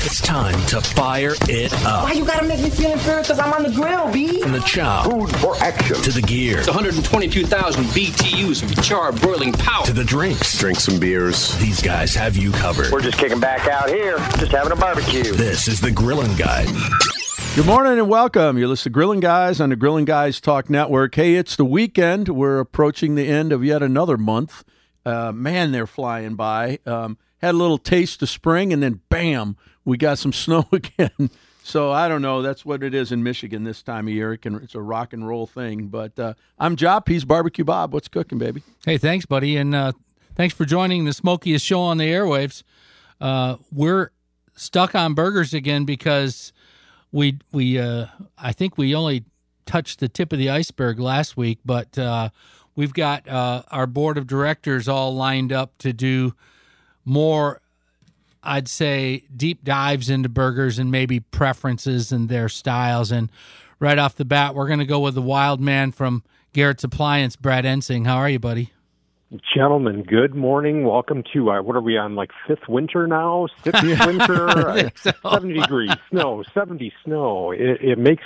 It's time to fire it up. Why you gotta make me feel inferior? Because I'm on the grill, B. From the chow. Food for action. To the gear. It's 122,000 BTUs of charred boiling power. To the drinks. Drink some beers. These guys have you covered. We're just kicking back out here, just having a barbecue. This is the Grilling Guide. Good morning and welcome. You're listening to Grilling Guys on the Grilling Guys Talk Network. Hey, it's the weekend. We're approaching the end of yet another month. Man, they're flying by. Had a little taste of spring, and then bam, we got some snow again. So I don't know. That's what it is in Michigan this time of year. It's a rock and roll thing. But I'm Jop. He's Barbecue Bob. What's cooking, baby? Hey, thanks, buddy, and thanks for joining the smokiest show on the airwaves. We're stuck on burgers again because we I think we only touched the tip of the iceberg last week, but we've got our board of directors all lined up to do more, I'd say, deep dives into burgers and maybe preferences and their styles. And right off the bat, we're going to go with the wild man from Garrett's Appliance, Brad Ensing. How are you, buddy? Gentlemen, good morning. Welcome to, what are we on, like fifth winter now? Sixth winter? 70 degrees, snow, 70 snow. It makes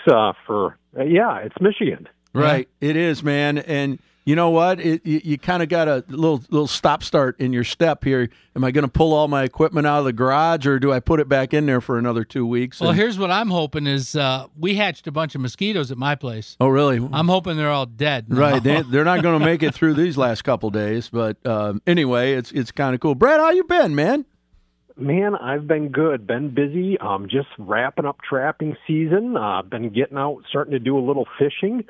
it's Michigan. Right, it is, man. And you know what? You kind of got a little stop start in your step here. Am I going to pull all my equipment out of the garage, or do I put it back in there for another 2 weeks? Well, here's what I'm hoping is we hatched a bunch of mosquitoes at my place. Oh, really? I'm hoping they're all dead. Right. They're not going to make it through these last couple days. But anyway, it's kind of cool. Brad, how you been, man? Man, I've been good. Been busy. Just wrapping up trapping season. Been getting out, starting to do a little fishing.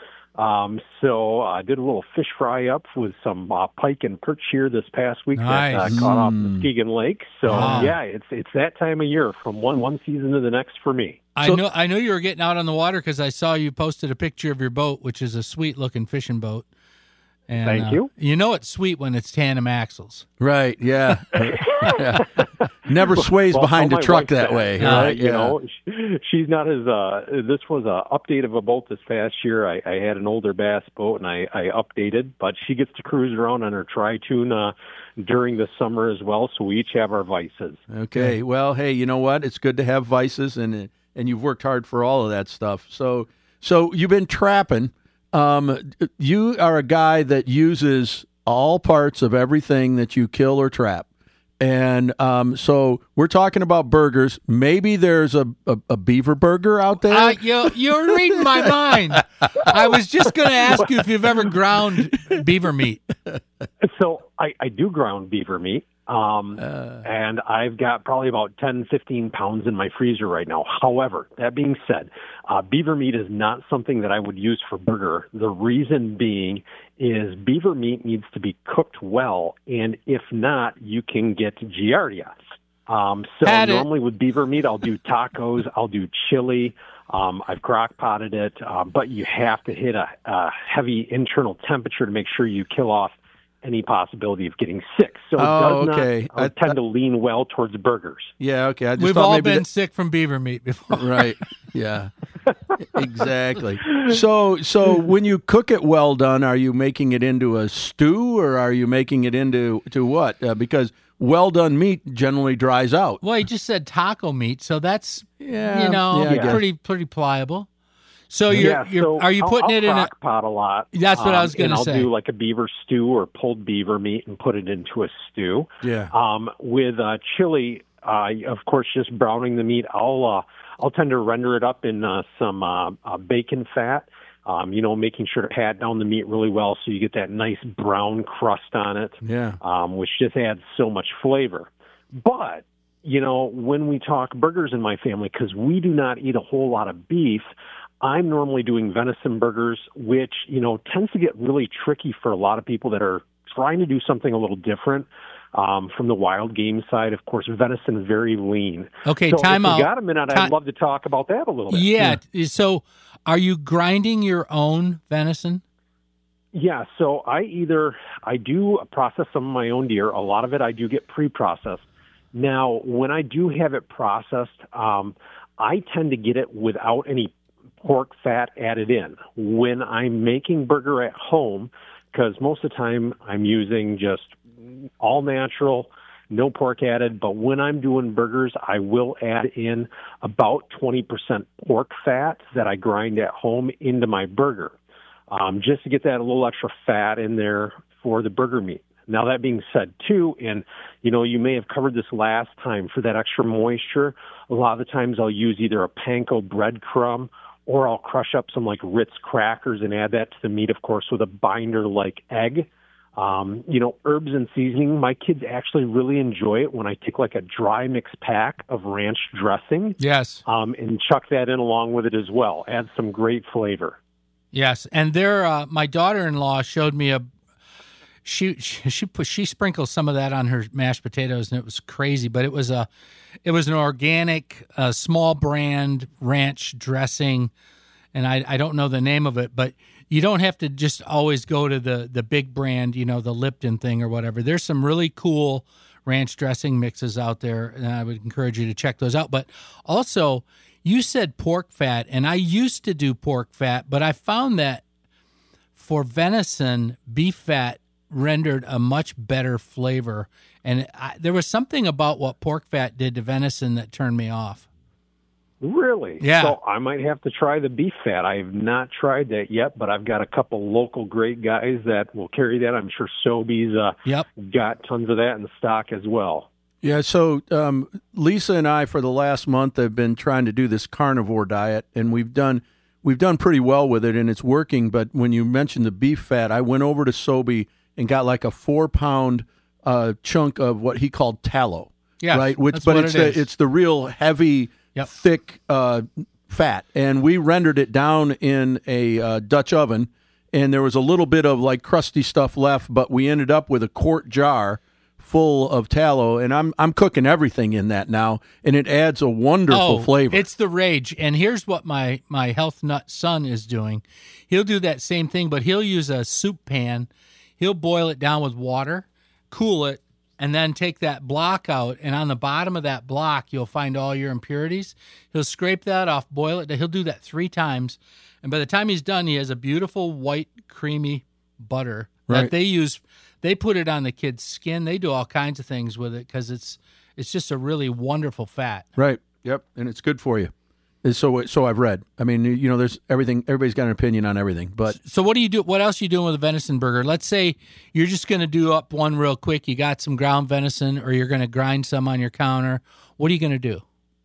So I did a little fish fry up with some pike and perch here this past week. Nice. That caught off Muskegon Lake. So yeah, it's that time of year from one season to the next for me. I know you were getting out on the water because I saw you posted a picture of your boat, which is a sweet looking fishing boat. And, Thank you. You know it's sweet when it's tandem axles. Right, yeah. Yeah. Never sways behind a truck that way. Right? You know, she's not as, this was an update of a boat this past year. I had an older bass boat, and I updated, but she gets to cruise around on her tri-tune during the summer as well, so we each have our vices. Okay, well, hey, you know what? It's good to have vices, and you've worked hard for all of that stuff. So you've been trapping. You are a guy that uses all parts of everything that you kill or trap. And so we're talking about burgers. Maybe there's a beaver burger out there. You're reading my mind. I was just going to ask you if you've ever ground beaver meat. So I do ground beaver meat. And I've got probably about 10, 15 pounds in my freezer right now. However, that being said, beaver meat is not something that I would use for burger. The reason being is beaver meat needs to be cooked well, and if not, you can get Giardia. Normally with beaver meat, I'll do tacos, I'll do chili. I've crock potted it, but you have to hit a heavy internal temperature to make sure you kill off any possibility of getting sick. So it does not tend to lean well towards burgers. Yeah, okay. We've all been sick from beaver meat before. Right, yeah. Exactly. So when you cook it well done, are you making it into a stew, or are you making it into what? Because well done meat generally dries out. Well, you just said taco meat, so that's pretty pliable. So are you putting it in a crock pot a lot? That's what I was going to say. I'll do like a beaver stew or pulled beaver meat and put it into a stew. Yeah. With chili, of course, just browning the meat. I'll tend to render it up in some bacon fat. Making sure to pat down the meat really well so you get that nice brown crust on it. Yeah. Which just adds so much flavor. But when we talk burgers in my family, because we do not eat a whole lot of beef, I'm normally doing venison burgers, which, tends to get really tricky for a lot of people that are trying to do something a little different. From the wild game side, of course, venison very lean. Okay, so time out. If you got a minute, I'd love to talk about that a little bit. Yeah. So are you grinding your own venison? Yeah, so I do process some of my own deer. A lot of it I do get pre-processed. Now, when I do have it processed, I tend to get it without any pork fat added in. When I'm making burger at home, because most of the time I'm using just all natural, no pork added. But when I'm doing burgers, I will add in about 20% pork fat that I grind at home into my burger, just to get that a little extra fat in there for the burger meat. Now, that being said, too, and, you may have covered this last time, for that extra moisture, a lot of the times I'll use either a panko breadcrumb or I'll crush up some, Ritz crackers and add that to the meat, of course, with a binder like egg. Herbs and seasoning, my kids actually really enjoy it when I take, a dry mix pack of ranch dressing. Yes. And chuck that in along with it as well. Add some great flavor. Yes, and my daughter-in-law showed me she sprinkled some of that on her mashed potatoes, and it was crazy. But it was an organic, small brand ranch dressing, and I don't know the name of it, but you don't have to just always go to the big brand, the Lipton thing or whatever. There's some really cool ranch dressing mixes out there, and I would encourage you to check those out. But also, you said pork fat, and I used to do pork fat, but I found that for venison, beef fat rendered a much better flavor. And there was something about what pork fat did to venison that turned me off. Really? Yeah. So I might have to try the beef fat. I have not tried that yet, but I've got a couple local great guys that will carry that. I'm sure Sobeys got tons of that in stock as well. Yeah, so Lisa and I, for the last month, have been trying to do this carnivore diet, and we've done pretty well with it, and it's working. But when you mentioned the beef fat, I went over to Sobe and got a 4-pound chunk of what he called tallow. Yeah, right. It's the real heavy, thick fat, and we rendered it down in a Dutch oven, and there was a little bit of crusty stuff left, but we ended up with a quart jar full of tallow, and I'm cooking everything in that now, and it adds a wonderful flavor. It's the rage. And here's what my health nut son is doing. He'll do that same thing, but he'll use a soup pan. He'll boil it down with water, cool it, and then take that block out, and on the bottom of that block, you'll find all your impurities. He'll scrape that off, boil it. He'll do that 3 times, and by the time he's done, he has a beautiful white, creamy butter that they use. They put it on the kid's skin. They do all kinds of things with it because it's just a really wonderful fat. Right. Yep. And it's good for you. So I've read. I mean, there's everything. Everybody's got an opinion on everything. But so what do you do? What else are you doing with a venison burger? Let's say you're just going to do up one real quick. You got some ground venison, or you're going to grind some on your counter. What are you going to do?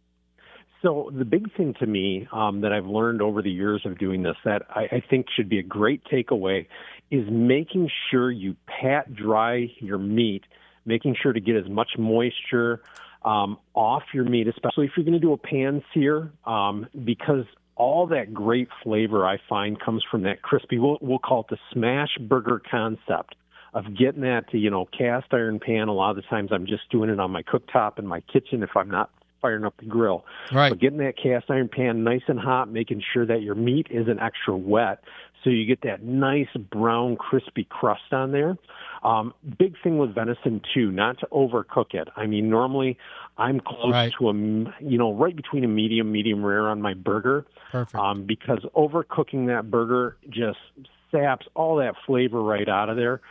So the big thing to me that I've learned over the years of doing this that I think should be a great takeaway is making sure you pat dry your meat, making sure to get as much moisture off your meat, especially if you're going to do a pan sear, because all that great flavor I find comes from that crispy, we'll call it the smash burger concept of getting that to, cast iron pan. A lot of the times I'm just doing it on my cooktop in my kitchen if I'm not firing up the grill. Right. But getting that cast iron pan nice and hot, making sure that your meat isn't extra wet so you get that nice brown crispy crust on there. Big thing with venison too, not to overcook it. I mean, normally I'm close to right between a medium rare on my burger. Perfect. Because overcooking that burger just saps all that flavor right out of there.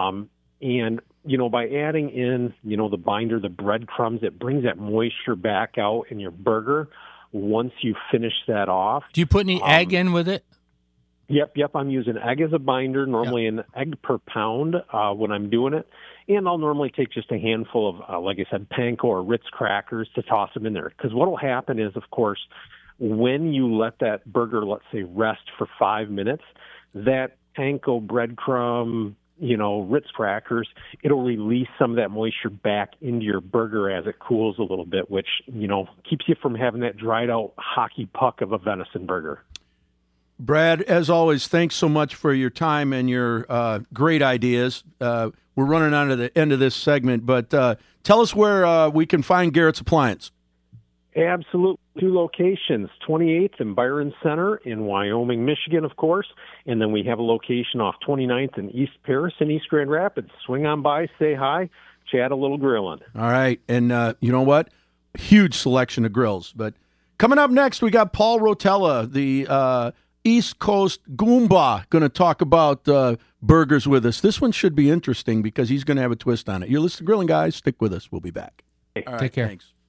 And by adding in, the binder, the breadcrumbs, it brings that moisture back out in your burger once you finish that off. Do you put any egg in with it? Yep. I'm using egg as a binder, normally an egg per pound when I'm doing it. And I'll normally take just a handful of, like I said, panko or Ritz crackers to toss them in there. Because what will happen is, of course, when you let that burger, let's say, rest for 5 minutes, that panko breadcrumb, Ritz crackers, it'll release some of that moisture back into your burger as it cools a little bit, which, keeps you from having that dried out hockey puck of a venison burger. Brad, as always, thanks so much for your time and your great ideas. We're running on to the end of this segment, but tell us where we can find Garrett's Appliance. Absolutely. 2 locations, 28th and Byron Center in Wyoming, Michigan, of course. And then we have a location off 29th in East Paris and East Grand Rapids. Swing on by, say hi, chat a little grilling. All right. And you know what? Huge selection of grills. But coming up next, we got Paul Rotella, the East Coast Goomba going to talk about burgers with us. This one should be interesting because he's going to have a twist on it. You're listening to Grilling Guys. Stick with us. We'll be back. Take care. Thanks.